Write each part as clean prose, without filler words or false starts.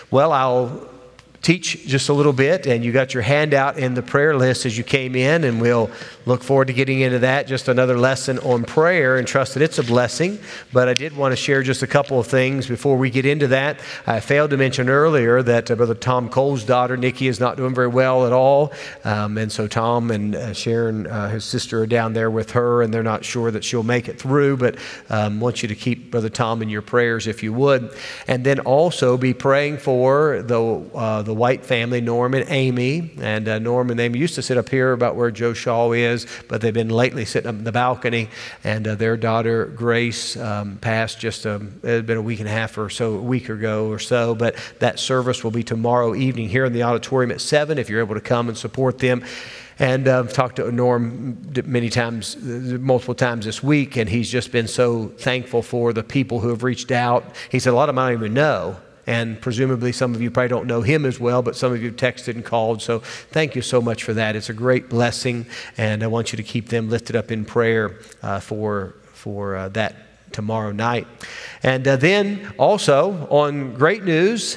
Well, I'll teach just a little bit, and you got your handout in the prayer list as you came in, and we'll look forward to getting into that. Just another lesson on prayer, and trust that it's a blessing. But I did want to share just a couple of things before we get into that. I failed to mention earlier that Brother Tom Cole's daughter, Nikki, is not doing very well at all. And so Tom and Sharon, his sister, are down there with her, and they're not sure that she'll make it through, but want you to keep Brother Tom in your prayers if you would. And then also be praying for the White family, Norm and Amy. And Norm and Amy used to sit up here about where Joe Shaw is, but they've been lately sitting up in the balcony. And their daughter, Grace, passed just, it had been a week and a half or so, a week ago or so. But that service will be tomorrow evening here in the auditorium at 7 if you're able to come and support them. And I've talked to Norm many times, multiple times this week, and he's just been so thankful for the people who have reached out. He said, a lot of them I don't even know. And presumably some of you probably don't know him as well, but some of you texted and called. So thank you so much for that. It's a great blessing, and I want you to keep them lifted up in prayer for that tomorrow night. And then also on great news,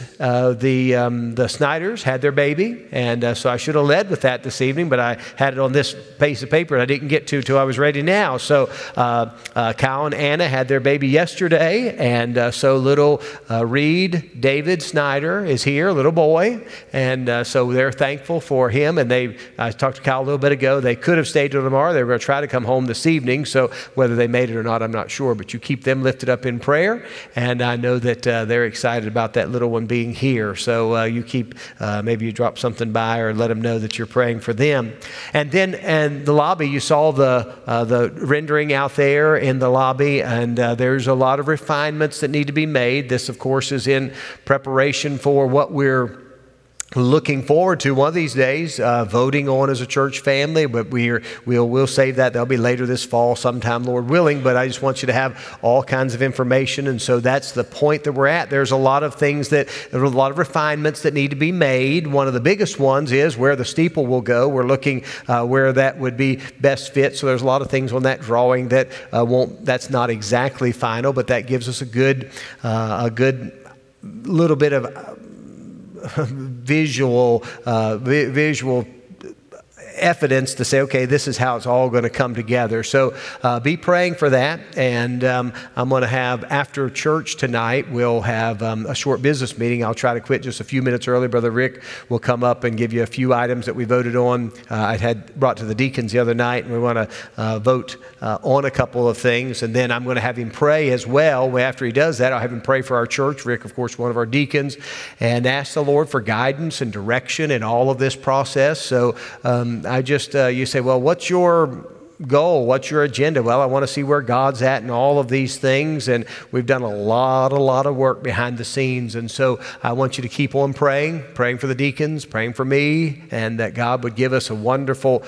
the Snyders had their baby, and so I should have led with that this evening, but I had it on this piece of paper and I didn't get to till I was ready now. So Kyle and Anna had their baby yesterday, and so little Reed David Snyder is here, little boy, and so they're thankful for him. And I talked to Kyle a little bit ago. They could have stayed till tomorrow. They were going to try to come home this evening, so whether they made it or not, I'm not sure, but you keep them lifted up in prayer. And I know that they're excited about that little one being here. So you keep, maybe you drop something by or let them know that you're praying for them. And then in the lobby, you saw the rendering out there in the lobby, and there's a lot of refinements that need to be made. This, of course, is in preparation for what we're looking forward to one of these days, voting on as a church family, but we'll save that. That'll be later this fall sometime, Lord willing, but I just want you to have all kinds of information, and so that's the point that we're at. There's a lot of refinements that need to be made. One of the biggest ones is where the steeple will go. We're looking where that would be best fit, so there's a lot of things on that drawing that's not exactly final, but that gives us a good little bit of visual evidence to say, okay, this is how it's all going to come together. So be praying for that. And I'm going to have, after church tonight, we'll have a short business meeting. I'll try to quit just a few minutes early. Brother Rick will come up and give you a few items that we voted on. I had brought to the deacons the other night, and we want to vote on a couple of things. And then I'm going to have him pray as well. After he does that, I'll have him pray for our church. Rick, of course, one of our deacons, and ask the Lord for guidance and direction in all of this process. So you say, well, what's your goal? What's your agenda? Well, I want to see where God's at in all of these things, and we've done a lot of work behind the scenes, and so I want you to keep on praying for the deacons, praying for me, and that God would give us a wonderful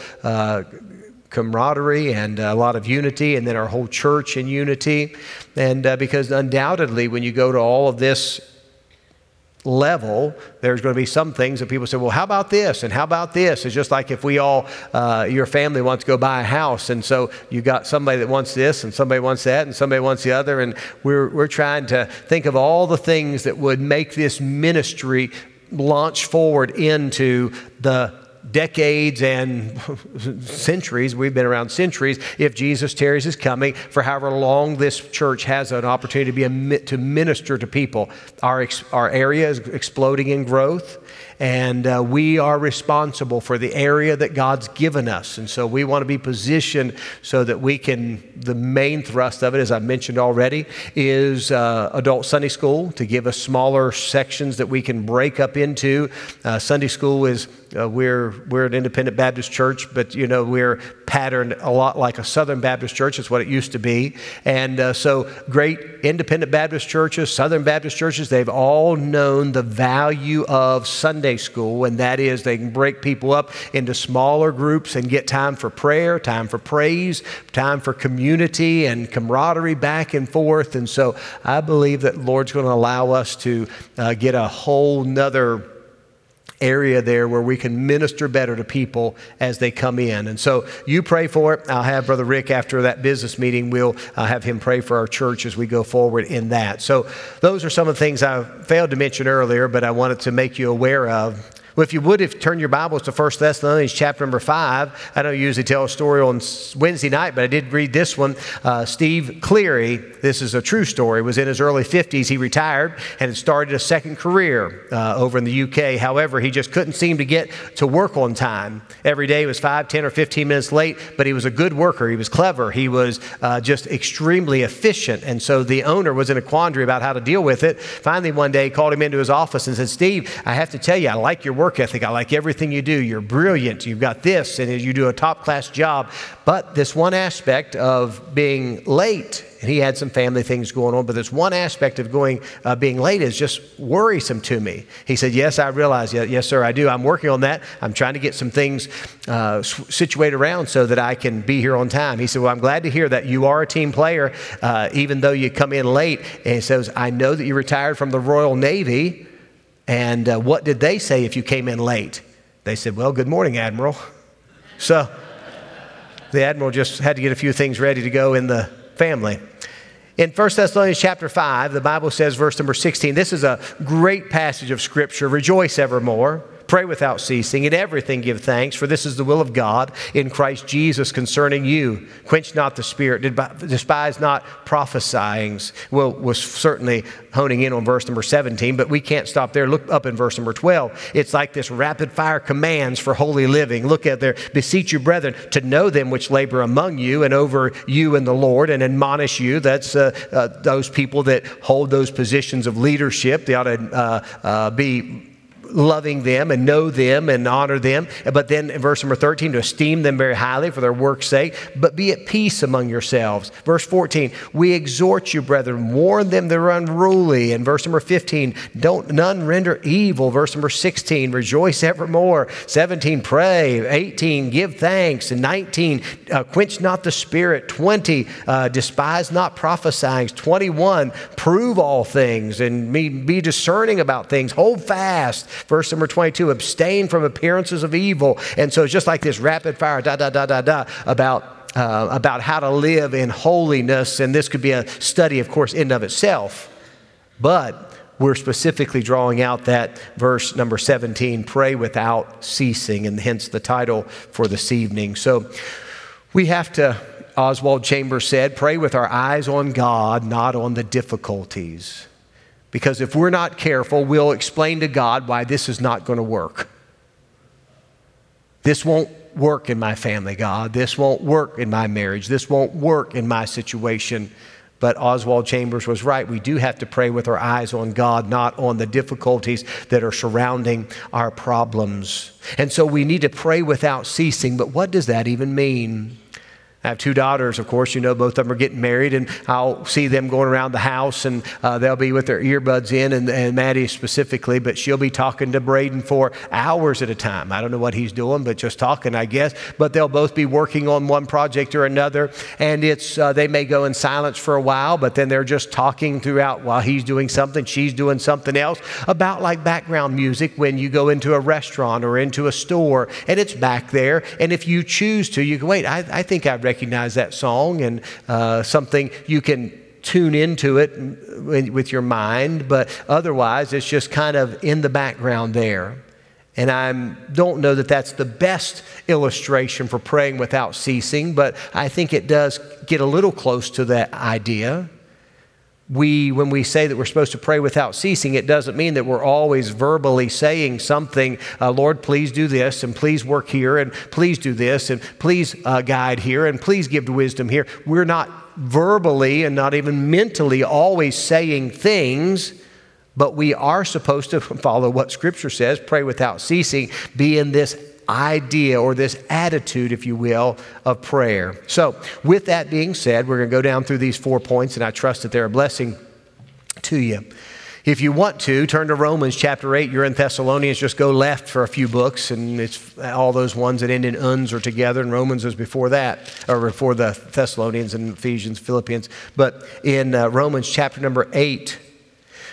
camaraderie and a lot of unity, and then our whole church in unity. And because undoubtedly when you go to all of this level, there's going to be some things that people say, well, how about this? And how about this? It's just like if we all, your family wants to go buy a house, and so you got somebody that wants this, and somebody wants that, and somebody wants the other, and we're trying to think of all the things that would make this ministry launch forward into the decades and centuries. We've been around centuries. If Jesus tarries his coming, for however long this church has an opportunity to minister to people. Our area is exploding in growth, and we are responsible for the area that God's given us. And so we want to be positioned so that we can, the main thrust of it, as I mentioned already, is adult Sunday school, to give us smaller sections that we can break up into. Sunday school is, we're an independent Baptist church, but we're patterned a lot like a Southern Baptist church. It's what it used to be. And so great independent Baptist churches, Southern Baptist churches, they've all known the value of Sunday school, and that is they can break people up into smaller groups and get time for prayer, time for praise, time for community and camaraderie back and forth. And so I believe that the Lord's going to allow us to get a whole nother area there where we can minister better to people as they come in. And so you pray for it. I'll have Brother Rick after that business meeting. We'll have him pray for our church as we go forward in that. So those are some of the things I failed to mention earlier, but I wanted to make you aware of. Well, if you would, turn your Bibles to 1 Thessalonians chapter number 5. I don't usually tell a story on Wednesday night, but I did read this one. Steve Cleary, this is a true story, was in his early 50s. He retired and had started a second career over in the UK. However, he just couldn't seem to get to work on time. Every day he was 5, 10, or 15 minutes late, but he was a good worker. He was clever. He was just extremely efficient. And so the owner was in a quandary about how to deal with it. Finally, one day, he called him into his office and said, "Steve, I have to tell you, I like your work ethic. I like everything you do. You're brilliant. You've got this, and you do a top-class job. But this one aspect of being late," and he had some family things going on, but this one aspect of being late is just worrisome to me. He said, "Yes, I realize. Yes, sir, I do. I'm working on that. I'm trying to get some things situated around so that I can be here on time." He said, "Well, I'm glad to hear that you are a team player, even though you come in late." And he says, "I know that you retired from the Royal Navy. And what did they say if you came in late?" They said, "Well, good morning, Admiral." So the Admiral just had to get a few things ready to go in the family. In 1 Thessalonians chapter 5, the Bible says, verse number 16, this is a great passage of Scripture. "Rejoice evermore. Pray without ceasing. In everything give thanks, for this is the will of God in Christ Jesus concerning you. Quench not the spirit, despise not prophesying." Well, was certainly honing in on verse number 17, but we can't stop there. Look up in verse number 12. It's like this rapid fire commands for holy living. Look at there. "Beseech you, brethren, to know them which labor among you and over you in the Lord, and admonish you." That's those people that hold those positions of leadership. They ought to be loving them and know them and honor them. But then in verse number 13, to esteem them very highly for their work's sake, but be at peace among yourselves. Verse 14, "We exhort you, brethren, warn them that are unruly." And verse number 15, none render evil." Verse number 16, "Rejoice evermore." 17, "Pray." 18, "Give thanks." And 19, "Quench not the spirit." 20, "Despise not prophesying." 21, "Prove all things and be discerning about things. Hold fast." Verse number 22, "Abstain from appearances of evil." And so it's just like this rapid fire, about how to live in holiness. And this could be a study, of course, in and of itself. But we're specifically drawing out that verse number 17, "Pray without ceasing," and hence the title for this evening. So we have to, Oswald Chambers said, pray with our eyes on God, not on the difficulties. Because if we're not careful, we'll explain to God why this is not going to work. This won't work in my family, God. This won't work in my marriage. This won't work in my situation. But Oswald Chambers was right. We do have to pray with our eyes on God, not on the difficulties that are surrounding our problems. And so we need to pray without ceasing. But what does that even mean? I have two daughters, of course, both of them are getting married, and I'll see them going around the house, and they'll be with their earbuds in, and Maddie specifically, but she'll be talking to Braden for hours at a time. I don't know what he's doing, but just talking, I guess. But they'll both be working on one project or another, and they may go in silence for a while, but then they're just talking throughout while he's doing something, she's doing something else, about like background music when you go into a restaurant or into a store, and it's back there, and if you choose to, you can wait. I think I recognize that song, and something you can tune into it with your mind, but otherwise it's just kind of in the background there. And I don't know that that's the best illustration for praying without ceasing, but I think it does get a little close to that idea. When we say that we're supposed to pray without ceasing, it doesn't mean that we're always verbally saying something, "Lord, please do this, and please work here, and please do this, and please guide here, and please give wisdom here." We're not verbally and not even mentally always saying things, but we are supposed to follow what Scripture says, pray without ceasing, be in this idea or this attitude, if you will, of prayer. So with that being said, we're going to go down through these 4 points, and I trust that they're a blessing to you. If you want to, turn to Romans chapter 8. You're in Thessalonians, just go left for a few books, and it's all those ones that end in uns are together, and Romans is before that, or before the Thessalonians and Ephesians, Philippians. But in Romans chapter number 8,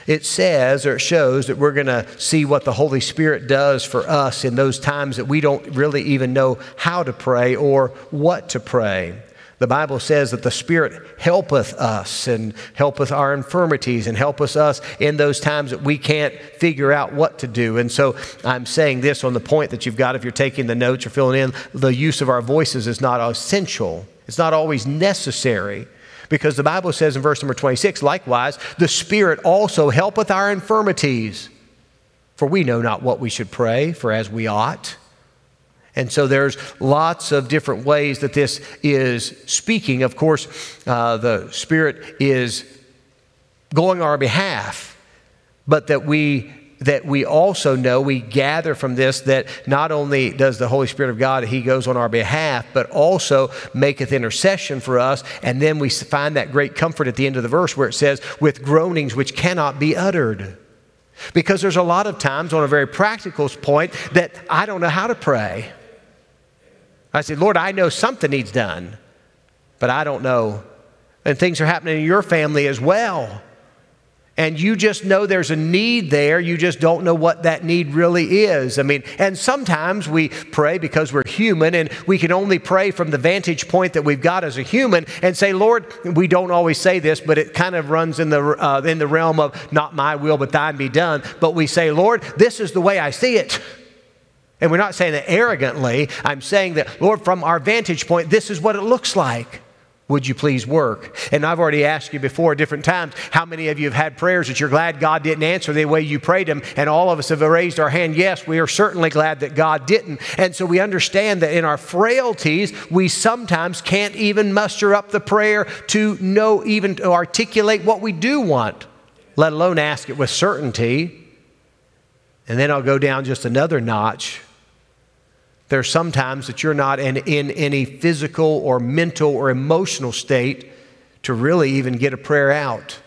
it says, or it shows, that we're going to see what the Holy Spirit does for us in those times that we don't really even know how to pray or what to pray. The Bible says that the Spirit helpeth us and helpeth our infirmities and helpeth us in those times that we can't figure out what to do. And so I'm saying this on the point that you've got, if you're taking the notes or filling in, the use of our voices is not essential. It's not always necessary, because the Bible says in verse number 26, likewise, the Spirit also helpeth our infirmities, for we know not what we should pray for as we ought. And so there's lots of different ways that this is speaking. Of course, the Spirit is going on our behalf, but that we also know, we gather from this, that not only does the Holy Spirit of God, He goes on our behalf, but also maketh intercession for us. And then we find that great comfort at the end of the verse where it says, with groanings which cannot be uttered. Because there's a lot of times, on a very practical point, that I don't know how to pray. I say, Lord, I know something needs done, but I don't know. And things are happening in your family as well. And you just know there's a need there. You just don't know what that need really is. I mean, and sometimes we pray because we're human, and we can only pray from the vantage point that we've got as a human and say, Lord, we don't always say this, but it kind of runs in the realm of not my will, but thine be done. But we say, Lord, this is the way I see it. And we're not saying that arrogantly. I'm saying that, Lord, from our vantage point, this is what it looks like. Would you please work? And I've already asked you before different times, how many of you have had prayers that you're glad God didn't answer the way you prayed them? And all of us have raised our hand. Yes, we are certainly glad that God didn't. And so we understand that in our frailties, we sometimes can't even muster up the prayer to know, even to articulate what we do want, let alone ask it with certainty. And then I'll go down just another notch. There's sometimes that you're not in any physical or mental or emotional state to really even get a prayer out.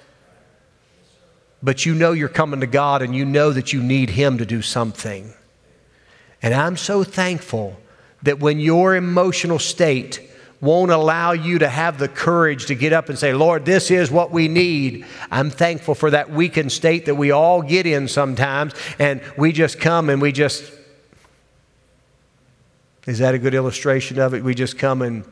But you know you're coming to God, and you know that you need Him to do something. And I'm so thankful that when your emotional state won't allow you to have the courage to get up and say, Lord, this is what we need. I'm thankful for that weakened state that we all get in sometimes, and we just come and we just... Is that a good illustration of it? We just come and...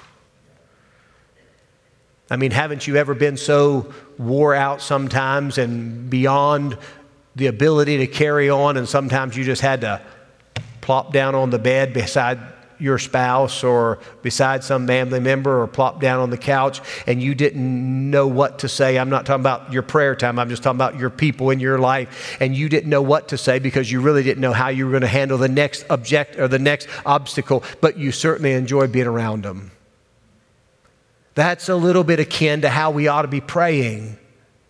I mean, haven't you ever been so wore out sometimes and beyond the ability to carry on, and sometimes you just had to plop down on the bed beside your spouse or beside some family member, or plop down on the couch, and you didn't know what to say? I'm not talking about your prayer time. I'm just talking about your people in your life. And you didn't know what to say because you really didn't know how you were going to handle the next object or the next obstacle, but you certainly enjoyed being around them. That's a little bit akin to how we ought to be praying.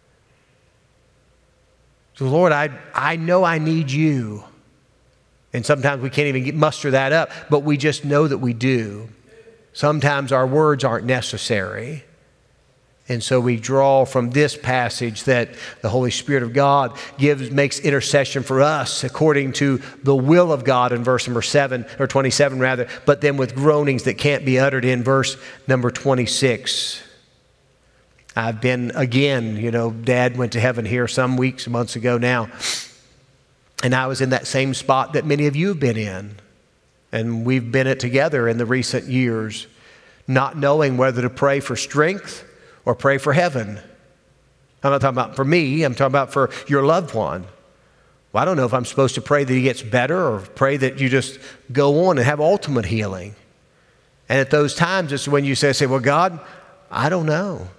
So, Lord, I know I need you. And sometimes we can't even muster that up, but we just know that we do. Sometimes our words aren't necessary. And so we draw from this passage that the Holy Spirit of God makes intercession for us according to the will of God in verse number 7, or 27 rather, but then with groanings that can't be uttered in verse number 26. I've been, again, Dad went to heaven here some months ago now. And I was in that same spot that many of you have been in. And we've been it together in the recent years, not knowing whether to pray for strength or pray for heaven. I'm not talking about for me, I'm talking about for your loved one. Well, I don't know if I'm supposed to pray that he gets better or pray that you just go on and have ultimate healing. And at those times, it's when you say, well, God, I don't know.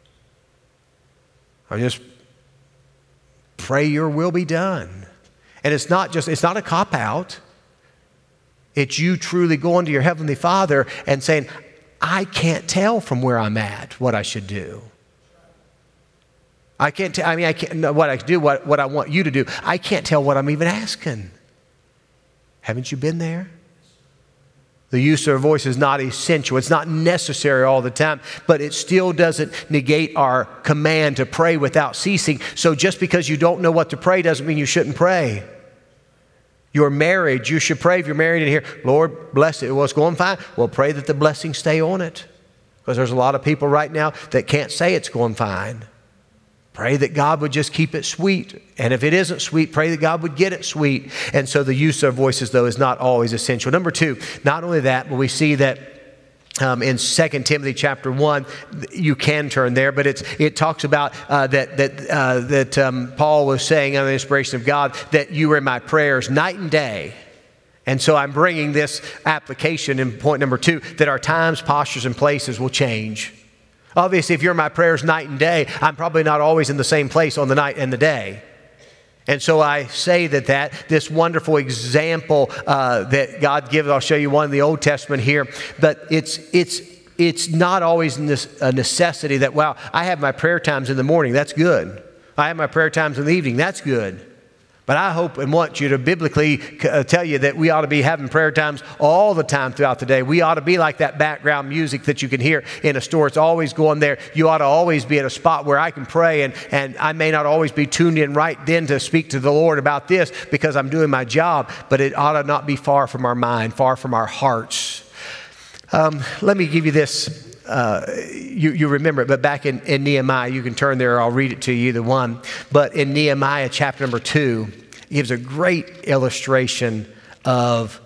Or just pray your will be done. And it's not a cop-out. It's you truly going to your Heavenly Father and saying, I can't tell from where I'm at what I should do. I can't know what I do, what I want you to do. I can't tell what I'm even asking. Haven't you been there? The use of our voice is not essential. It's not necessary all the time, but it still doesn't negate our command to pray without ceasing. So just because you don't know what to pray doesn't mean you shouldn't pray. Your marriage, you should pray if you're married in here, Lord, bless it. Well, it's going fine. Well, pray that the blessings stay on it. Because there's a lot of people right now that can't say it's going fine. Pray that God would just keep it sweet. And if it isn't sweet, pray that God would get it sweet. And so the use of voices, though, is not always essential. Number two, not only that, but we see that in 2 Timothy chapter 1, you can turn there, but it talks about that Paul was saying under the inspiration of God that you were in my prayers night and day. And so I'm bringing this application in point number 2, that our times, postures, and places will change. Obviously, if you're in my prayers night and day, I'm probably not always in the same place on the night and the day. And so I say that this wonderful example that God gives, I'll show you one in the Old Testament here, but it's not always a necessity that, wow, I have my prayer times in the morning, that's good. I have my prayer times in the evening, that's good. But I hope and want you to biblically tell you that we ought to be having prayer times all the time throughout the day. We ought to be like that background music that you can hear in a store. It's always going there. You ought to always be at a spot where I can pray, and I may not always be tuned in right then to speak to the Lord about this because I'm doing my job, but it ought to not be far from our mind, far from our hearts. Let me give you this. You remember it, but back in Nehemiah, you can turn there, I'll read it to you, either one. But in Nehemiah chapter number 2, it gives a great illustration of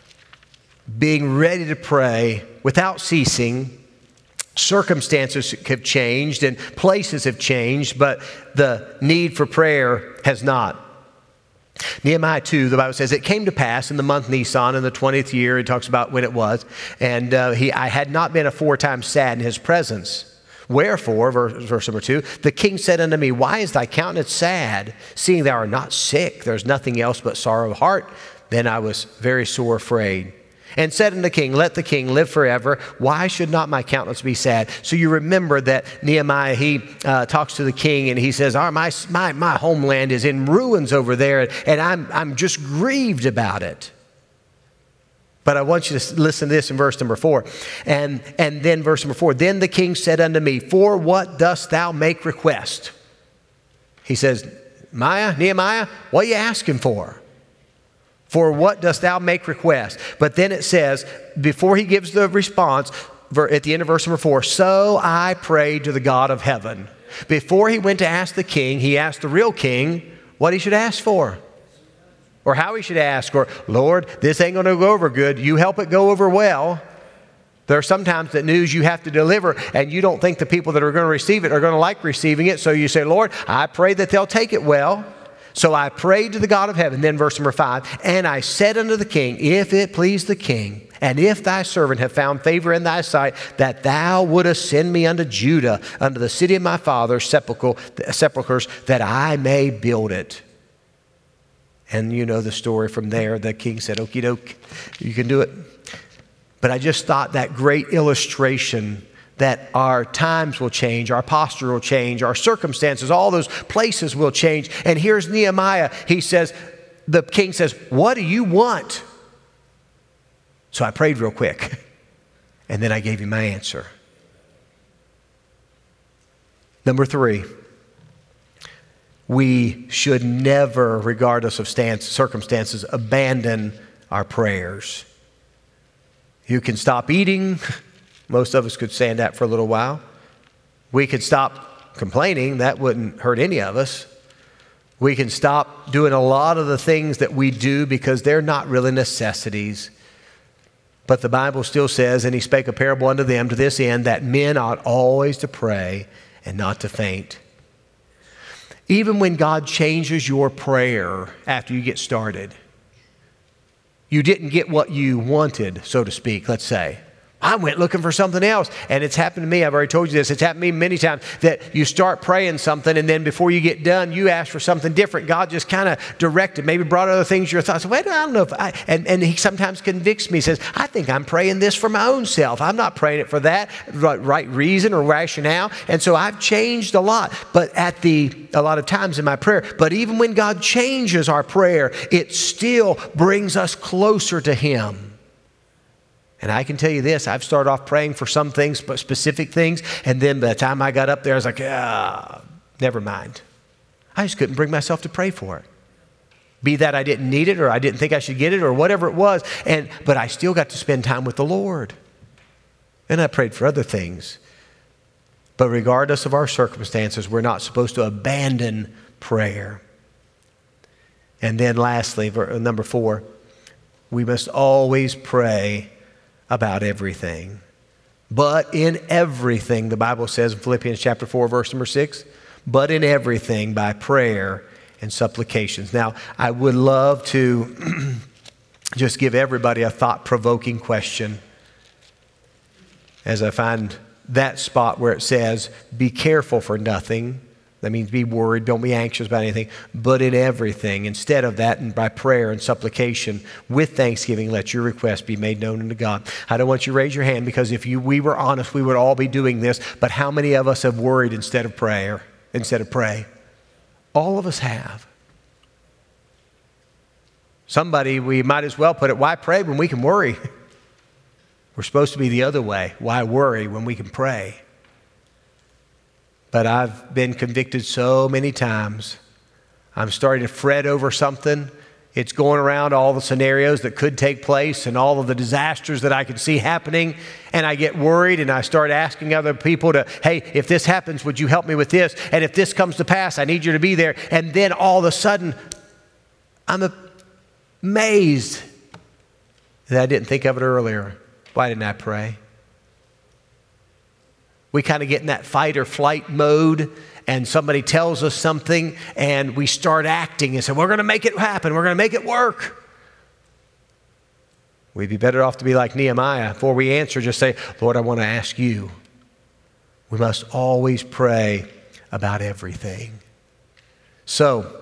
being ready to pray without ceasing. Circumstances have changed and places have changed, but the need for prayer has not. Nehemiah 2, the Bible says, it came to pass in the month Nisan in the 20th year, it talks about when it was, and I had not been aforetime sad in his presence. Wherefore, verse number 2, the king said unto me, why is thy countenance sad, seeing thou art not sick? There's nothing else but sorrow of heart. Then I was very sore afraid. And said unto the king, let the king live forever. Why should not my countenance be sad? So you remember that Nehemiah, he talks to the king and he says, my homeland is in ruins over there, and I'm just grieved about it. But I want you to listen to this in verse number 4. And then verse number 4, then the king said unto me, for what dost thou make request? He says, Nehemiah, what are you asking for? For what dost thou make request? But then it says, before he gives the response, at the end of verse number 4, so I prayed to the God of heaven. Before he went to ask the king, he asked the real king what he should ask for. Or how he should ask, or, Lord, this ain't going to go over good. You help it go over well. There are sometimes that news you have to deliver, and you don't think the people that are going to receive it are going to like receiving it. So you say, Lord, I pray that they'll take it well. So I prayed to the God of heaven. Then verse number 5, and I said unto the king, if it please the king, and if thy servant have found favor in thy sight, that thou wouldest send me unto Judah, unto the city of my father's sepulchres, that I may build it. And you know the story from there. The king said, okie doke, you can do it. But I just thought that great illustration that our times will change, our posture will change, our circumstances, all those places will change. And here's Nehemiah. He says, the king says, what do you want? So I prayed real quick, and then I gave him my answer. Number 3, we should never, regardless of circumstances, abandon our prayers. You can stop eating. Most of us could stand that for a little while. We could stop complaining. That wouldn't hurt any of us. We can stop doing a lot of the things that we do because they're not really necessities. But the Bible still says, and he spake a parable unto them to this end, that men ought always to pray and not to faint. Even when God changes your prayer after you get started, you didn't get what you wanted, so to speak, let's say. I went looking for something else. And it's happened to me. I've already told you this. It's happened to me many times that you start praying something, and then before you get done, you ask for something different. God just kind of directed, maybe brought other things to your thoughts. Wait, I don't know if and he sometimes convicts me, says, I think I'm praying this for my own self. I'm not praying it for that right reason or rationale. And so I've changed a lot, but a lot of times in my prayer. But even when God changes our prayer, it still brings us closer to him. And I can tell you this, I've started off praying for some things, specific things, and then by the time I got up there, I was like, never mind. I just couldn't bring myself to pray for it. Be that I didn't need it, or I didn't think I should get it, or whatever it was, but I still got to spend time with the Lord. And I prayed for other things. But regardless of our circumstances, we're not supposed to abandon prayer. And then lastly, number 4, we must always pray about everything. But in everything, the Bible says in Philippians chapter 4, verse number 6, but in everything by prayer and supplications. Now, I would love to just give everybody a thought-provoking question as I find that spot where it says, be careful for nothing. That means be worried, don't be anxious about anything, but in everything. Instead of that, and by prayer and supplication, with thanksgiving, let your request be made known unto God. I don't want you to raise your hand, because if we were honest, we would all be doing this. But how many of us have worried instead of pray? All of us have. Somebody, we might as well put it, why pray when we can worry? We're supposed to be the other way. Why worry when we can pray? But I've been convicted so many times. I'm starting to fret over something. It's going around all the scenarios that could take place and all of the disasters that I could see happening. And I get worried and I start asking other people to, hey, if this happens, would you help me with this? And if this comes to pass, I need you to be there. And then all of a sudden, I'm amazed that I didn't think of it earlier. Why didn't I pray? We kind of get in that fight or flight mode, and somebody tells us something and we start acting and say, we're going to make it happen. We're going to make it work. We'd be better off to be like Nehemiah. Before we answer, just say, Lord, I want to ask you. We must always pray about everything. So,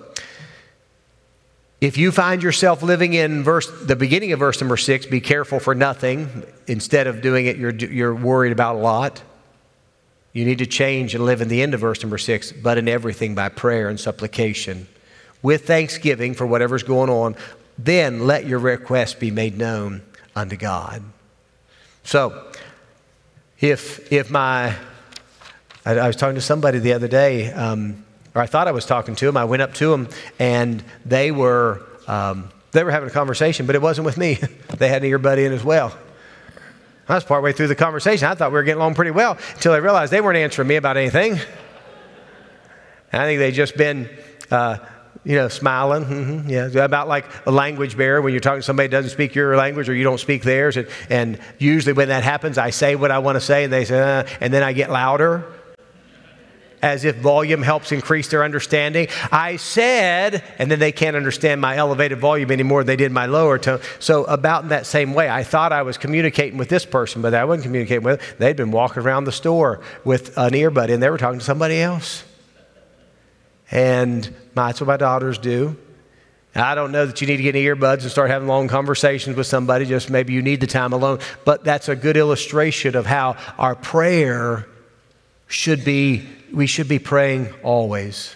if you find yourself living in the beginning of verse number 6, be careful for nothing. Instead of doing it, you're worried about a lot. You need to change and live in the end of verse number 6, but in everything by prayer and supplication, with thanksgiving for whatever's going on. Then let your request be made known unto God. So, I was talking to somebody the other day, or I thought I was talking to them. I went up to them, and they were having a conversation, but it wasn't with me. They had an earbud in as well. I was partway through the conversation. I thought we were getting along pretty well until I realized they weren't answering me about anything. I think they just been, smiling. About like a language barrier when you're talking to somebody who doesn't speak your language or you don't speak theirs. And usually when that happens, I say what I want to say, and they say, and then I get louder, as if volume helps increase their understanding. I said, and then they can't understand my elevated volume anymore. They did my lower tone. So about in that same way, I thought I was communicating with this person, but I wasn't communicating with them. They'd been walking around the store with an earbud in. They were talking to somebody else. And that's what my daughters do. I don't know that you need to get earbuds and start having long conversations with somebody. Just maybe you need the time alone. But that's a good illustration of how our prayer should be. We should be praying always.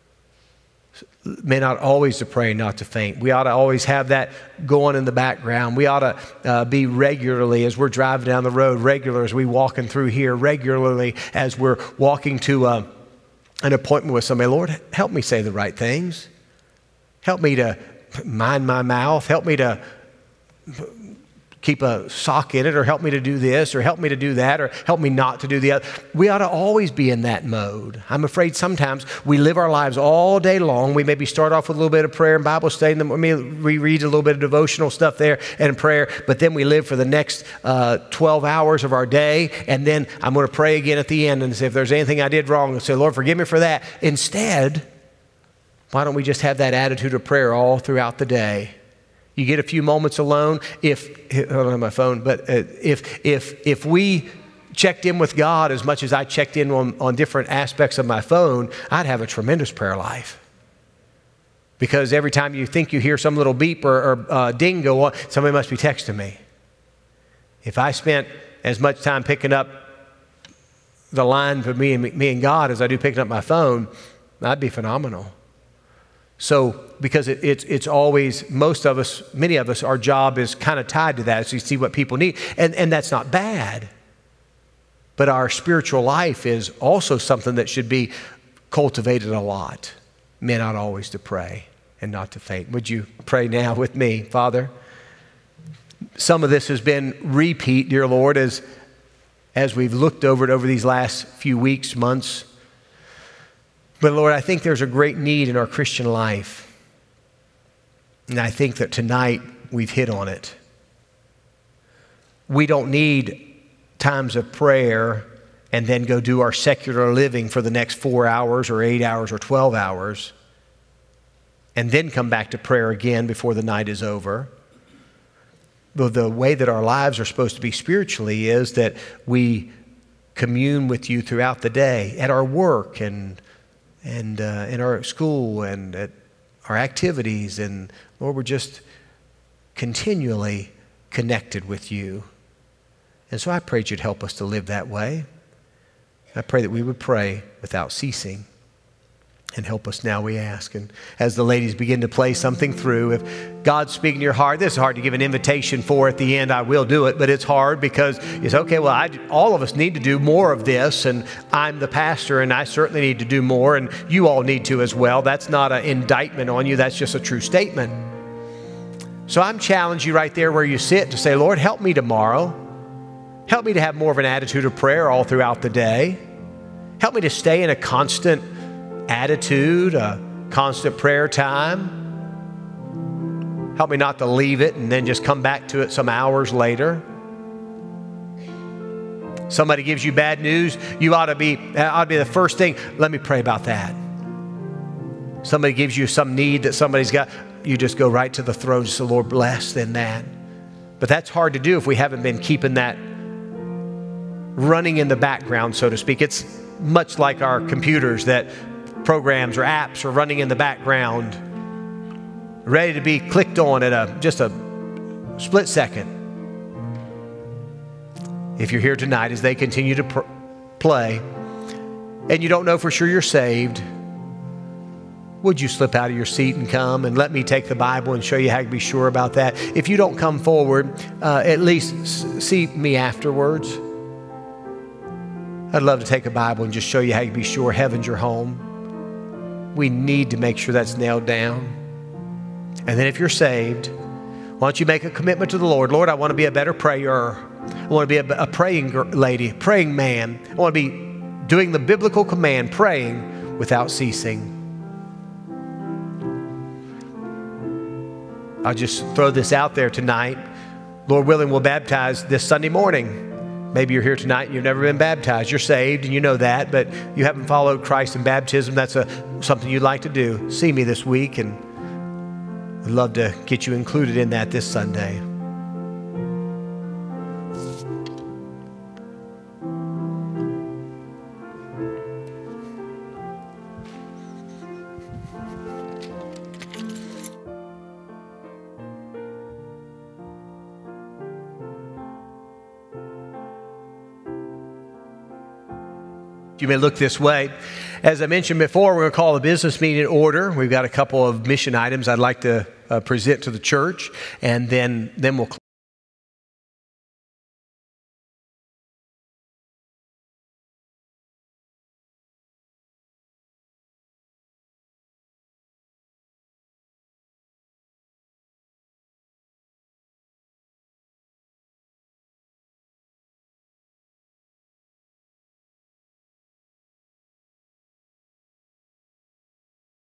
Men ought always to pray, not to faint. We ought to always have that going in the background. We ought to be regularly as we're driving down the road, regular as we walking through here, regularly as we're walking to an appointment with somebody. Lord, help me say the right things. Help me to mind my mouth. Help me to keep a sock in it, or help me to do this, or help me to do that, or help me not to do the other. We ought to always be in that mode. I'm afraid sometimes we live our lives all day long. We maybe start off with a little bit of prayer and Bible study, and then we read a little bit of devotional stuff there and prayer, but then we live for the next 12 hours of our day, and then I'm going to pray again at the end and say, if there's anything I did wrong, and say, Lord, forgive me for that. Instead, why don't we just have that attitude of prayer all throughout the day? You get a few moments alone. I don't have my phone, but if we checked in with God as much as I checked in on different aspects of my phone, I'd have a tremendous prayer life. Because every time you think you hear some little beep or ding go on, somebody must be texting me. If I spent as much time picking up the line for me and God as I do picking up my phone, that'd be phenomenal. So, because it's always, many of us, our job is kind of tied to that, so you see what people need. And that's not bad. But our spiritual life is also something that should be cultivated a lot. Men ought always to pray and not to faint. Would you pray now with me, Father? Some of this has been repeat, dear Lord, as as we've looked over it over these last few weeks, months. But Lord, I think there's a great need in our Christian life. And I think that tonight we've hit on it. We don't need times of prayer and then go do our secular living for the next 4 hours or 8 hours or 12 hours and then come back to prayer again before the night is over. The way that our lives are supposed to be spiritually is that we commune with you throughout the day at our work and in our school and at our activities. And Lord, we're just continually connected with you. And so I pray you'd help us to live that way. I pray that we would pray without ceasing. And help us now, we ask. And as the ladies begin to play something through, if God's speaking to your heart, this is hard to give an invitation for at the end. I will do it, but it's hard because it's okay, well, all of us need to do more of this, and I'm the pastor, and I certainly need to do more, and you all need to as well. That's not an indictment on you. That's just a true statement. So I'm challenging you right there where you sit to say, Lord, help me tomorrow. Help me to have more of an attitude of prayer all throughout the day. Help me to stay in a constant attitude, a constant prayer time. Help me not to leave it and then just come back to it some hours later. Somebody gives you bad news, that ought to be the first thing. Let me pray about that. Somebody gives you some need that somebody's got, you just go right to the throne and say, Lord, bless in that. But that's hard to do if we haven't been keeping that running in the background, so to speak. It's much like our computers, that programs or apps are running in the background, ready to be clicked on at just a split second. If you're here tonight as they continue to play and you don't know for sure you're saved, would you slip out of your seat and come and let me take the Bible and show you how to be sure about that? If you don't come forward, at least see me afterwards. I'd love to take a Bible and just show you how you be sure heaven's your home. We need to make sure that's nailed down. And then if you're saved, why don't you make a commitment to the Lord? Lord, I want to be a better prayer. I want to be a praying lady, praying man. I want to be doing the biblical command, praying without ceasing. I'll just throw this out there tonight. Lord willing, we'll baptize this Sunday morning. Maybe you're here tonight and you've never been baptized. You're saved and you know that, but you haven't followed Christ in baptism. That's something you'd like to do. See me this week, and I'd love to get you included in that this Sunday. You may look this way. As I mentioned before, we're going to call the business meeting in order. We've got a couple of mission items I'd like to present to the church, and then we'll